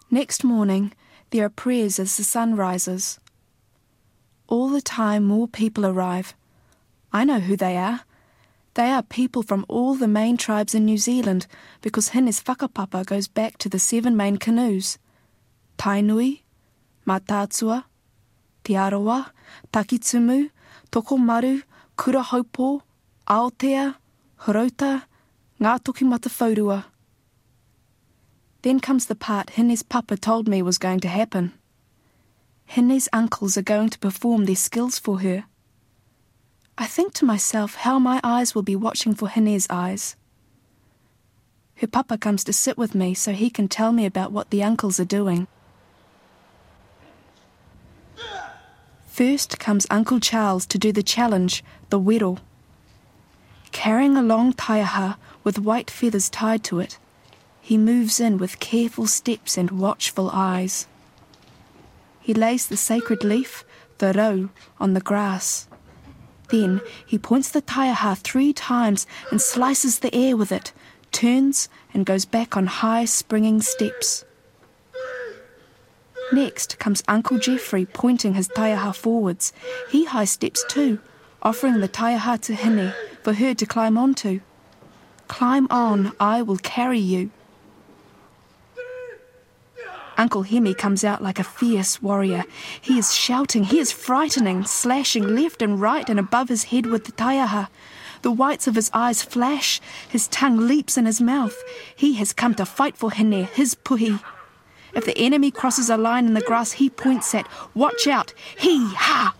Next morning, there are prayers as the sun rises. All the time more people arrive. I know who they are. They are people from all the main tribes in New Zealand because Hine's whakapapa goes back to the 7 main canoes. Tainui, Matatua, Te Arawa, Takitumu, Tokomaru, Kurahaupo, Aotea, Horota, Ngā Tokimata Whaurua. Then comes the part Hine's papa told me was going to happen. Hine's uncles are going to perform their skills for her. I think to myself how my eyes will be watching for Hine's eyes. Her papa comes to sit with me so he can tell me about what the uncles are doing. First comes Uncle Charles to do the challenge, the wero. Carrying a long taiaha with white feathers tied to it, he moves in with careful steps and watchful eyes. He lays the sacred leaf, the rau, on the grass. Then he points the taiaha 3 times and slices the air with it, turns and goes back on high springing steps. Next comes Uncle Geoffrey pointing his taiaha forwards. He high steps too, offering the taiaha to Hine for her to climb onto. Climb on, I will carry you. Uncle Hemi comes out like a fierce warrior. He is shouting, he is frightening, slashing left and right and above his head with the taiaha. The whites of his eyes flash, his tongue leaps in his mouth. He has come to fight for Hine, his puhi. If the enemy crosses a line in the grass, he points at, watch out, he-ha!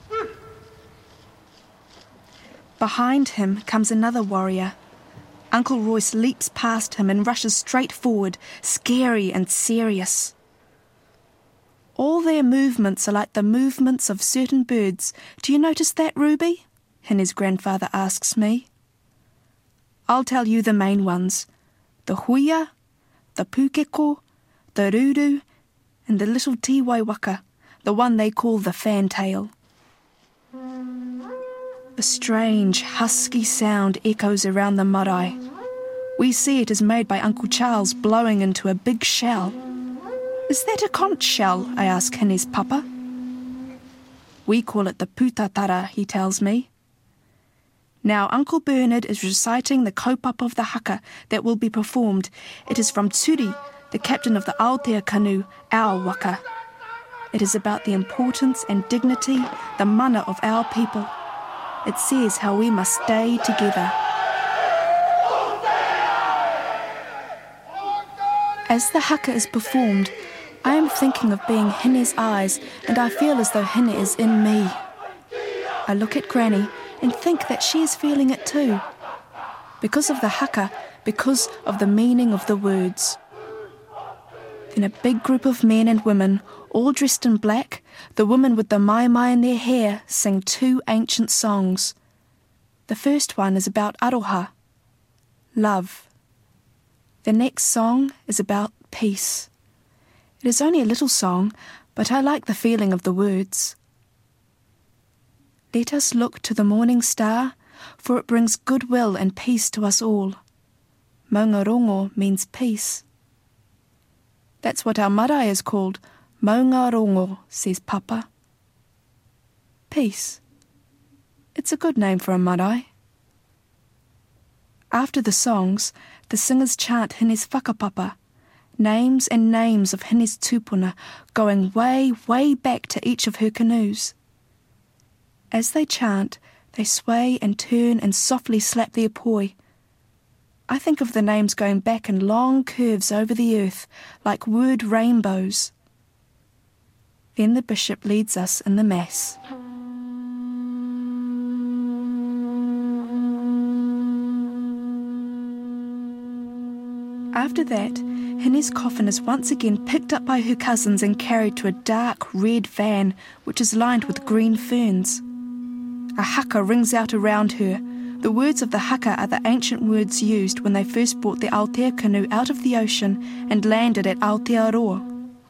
Behind him comes another warrior. Uncle Royce leaps past him and rushes straight forward, scary and serious. All their movements are like the movements of certain birds. Do you notice that, Ruby? Hine's grandfather asks me. I'll tell you the main ones. The huia, the pukeko, the ruru, and the little tiwaiwaka, the one they call the fantail. A strange, husky sound echoes around the marae. We see it is made by Uncle Charles blowing into a big shell. Is that a conch shell? I ask Hine's papa. We call it the putatara, he tells me. Now Uncle Bernard is reciting the kaupapa of the haka that will be performed. It is from Turi, the captain of the Aotea canoe, our waka. It is about the importance and dignity, the mana of our people. It says how we must stay together. As the haka is performed, I am thinking of being Hine's eyes, and I feel as though Hine is in me. I look at Granny and think that she is feeling it too. Because of the haka, because of the meaning of the words. Then a big group of men and women, all dressed in black, the women with the mai in their hair, sing 2 ancient songs. The first one is about aroha, love. The next song is about peace. It is only a little song, but I like the feeling of the words. Let us look to the morning star, for it brings goodwill and peace to us all. Maungarongo means peace. That's what our marae is called, Maungarongo, says Papa. Peace. It's a good name for a marae. After the songs, the singers chant Hine's whakapapa, names and names of Hine's tupuna, going way, way back to each of her canoes. As they chant, they sway and turn and softly slap their poi. I think of the names going back in long curves over the earth, like word rainbows. Then the bishop leads us in the Mass. After that, Hine's coffin is once again picked up by her cousins and carried to a dark red van which is lined with green ferns. A haka rings out around her. The words of the haka are the ancient words used when they first brought the Aotea canoe out of the ocean and landed at Aotearoa.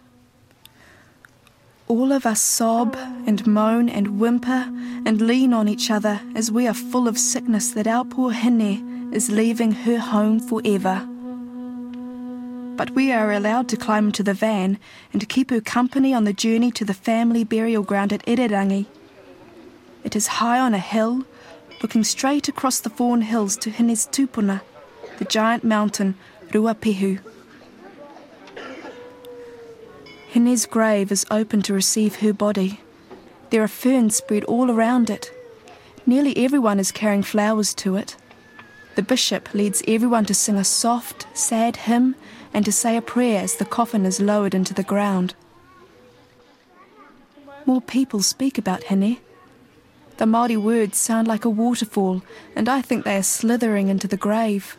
All of us sob and moan and whimper and lean on each other as we are full of sickness that our poor Hine is leaving her home forever. but we are allowed to climb into the van and to keep her company on the journey to the family burial ground at Irirangi. It is high on a hill, looking straight across the Fawn Hills to Hine's tupuna, the giant mountain Ruapehu. Hine's grave is open to receive her body. There are ferns spread all around it. Nearly everyone is carrying flowers to it. The bishop leads everyone to sing a soft, sad hymn and to say a prayer as the coffin is lowered into the ground. More people speak about Hine. The Māori words sound like a waterfall, and I think they are slithering into the grave.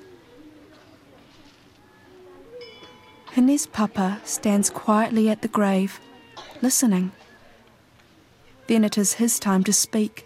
Hine's papa stands quietly at the grave, listening. Then it is his time to speak.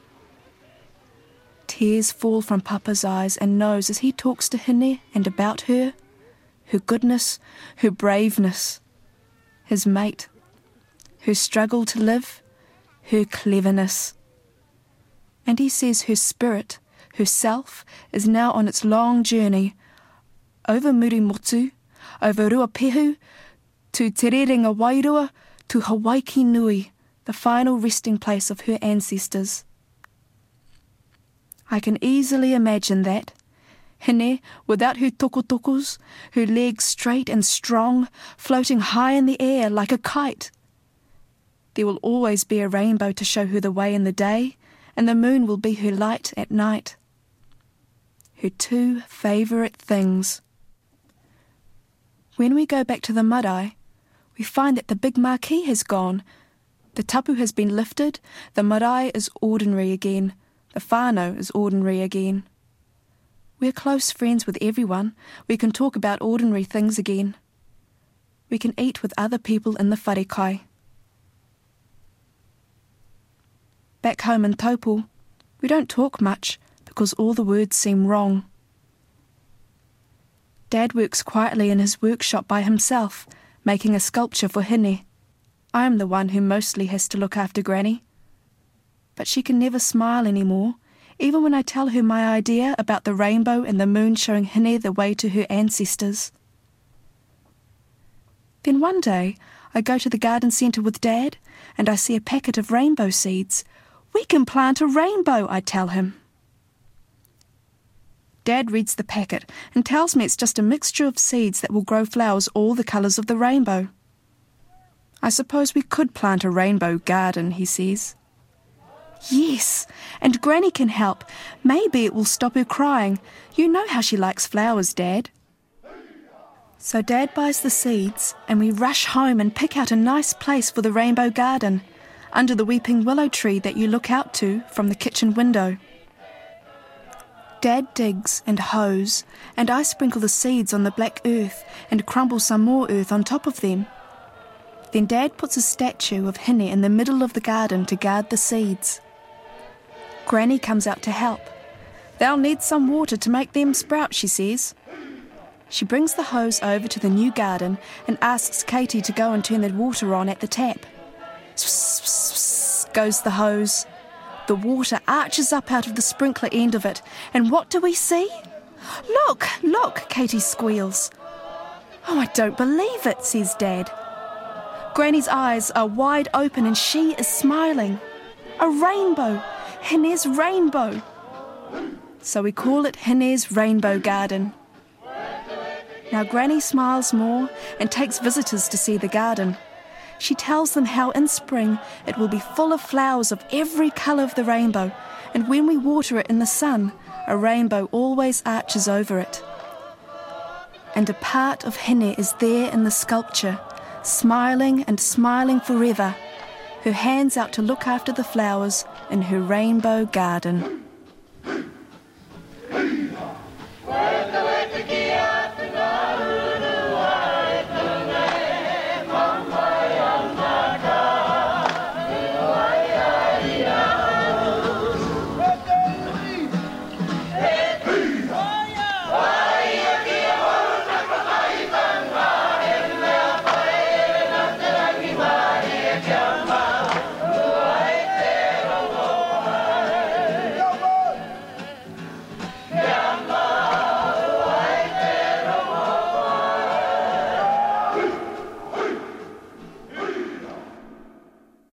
Tears fall from Papa's eyes and nose as he talks to Hine and about her goodness, her braveness, his mate, her struggle to live, her cleverness. And he says her spirit, herself, is now on its long journey over Murimotu, over Ruapehu, to Te Rerenga Wairua, to Hawaiki Nui, the final resting place of her ancestors. I can easily imagine that. Hine, without her tokotokos, her legs straight and strong, floating high in the air like a kite. There will always be a rainbow to show her the way in the day, and the moon will be her light at night. Her two favourite things. When we go back to the marae, we find that the big marquee has gone. The tapu has been lifted, the marae is ordinary again, the whānau is ordinary again. We're close friends with everyone. We can talk about ordinary things again. We can eat with other people in the wharekai. Back home in Taupo, we don't talk much because all the words seem wrong. Dad works quietly in his workshop by himself, making a sculpture for Hine. I am the one who mostly has to look after Granny. But she can never smile anymore, even when I tell her my idea about the rainbow and the moon showing Hine the way to her ancestors. Then one day, I go to the garden centre with Dad, and I see a packet of rainbow seeds. "We can plant a rainbow," I tell him. Dad reads the packet and tells me it's just a mixture of seeds that will grow flowers all the colours of the rainbow. "I suppose we could plant a rainbow garden," he says. "Yes, and Granny can help. Maybe it will stop her crying. You know how she likes flowers, Dad." So Dad buys the seeds, and we rush home and pick out a nice place for the rainbow garden, under the weeping willow tree that you look out to from the kitchen window. Dad digs and hoes, and I sprinkle the seeds on the black earth and crumble some more earth on top of them. Then Dad puts a statue of Hine in the middle of the garden to guard the seeds. Granny comes out to help. "They'll need some water to make them sprout," she says. She brings the hose over to the new garden and asks Katie to go and turn the water on at the tap. Swss goes the hose. The water arches up out of the sprinkler end of it, and what do we see? Look, look, Katie squeals. "Oh, I don't believe it," says Dad. Granny's eyes are wide open and she is smiling. A rainbow, Hine's rainbow. So we call it Hine's Rainbow Garden. Now Granny smiles more and takes visitors to see the garden. She tells them how in spring it will be full of flowers of every colour of the rainbow, and when we water it in the sun, a rainbow always arches over it. And a part of Hine is there in the sculpture, smiling and smiling forever, her hands out to look after the flowers in her rainbow garden. Justice